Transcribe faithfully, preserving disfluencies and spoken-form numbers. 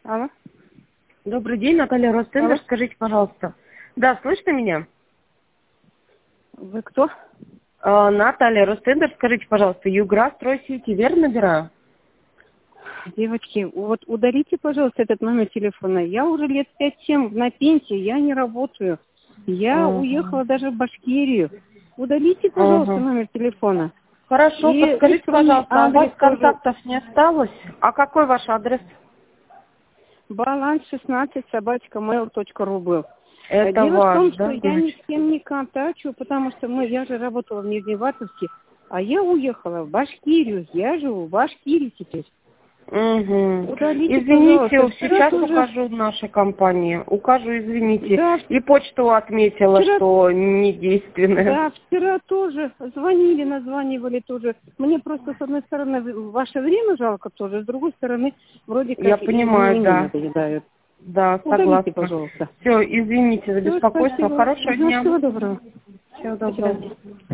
Алло. Добрый день, Наталья Ростендер. Алло. Скажите, пожалуйста. Да, слышно меня? Вы кто? А, Наталья Ростендер, скажите, пожалуйста, Югра Стройсети, верно набираю? Девочки, вот удалите, пожалуйста, этот номер телефона. Я уже лет пять-семь на пенсии, я не работаю. Я Угу. уехала даже в Башкирию. Удалите, пожалуйста, Угу. номер телефона. Хорошо, И подскажите, электронный пожалуйста, а у вас адрес тоже. контактов не осталось? А какой ваш адрес? Баланс шестнадцать собачка mail точка ру был. Это Дело в ваш, том, что да, я ни девочки? с кем не контачу, потому что мы, я же работала в Нижневартовске, а я уехала в Башкирию. Я живу в Башкирии теперь. Угу. Удалите, Извините, пожалуйста. Вчера сейчас тоже... укажу нашей компании. Укажу, извините. Да, И почту отметила, вчера... что недейственная. Да, вчера тоже звонили, названивали тоже. Мне просто, с одной стороны, ваше время жалко тоже, с другой стороны, вроде Я как и понимаю, мне да. надоедают. Да, Удалите, согласна. пожалуйста. Все, извините за Все, беспокойство. спасибо. Хорошего Ага, дня. всего доброго. Всего До доброго. свидания.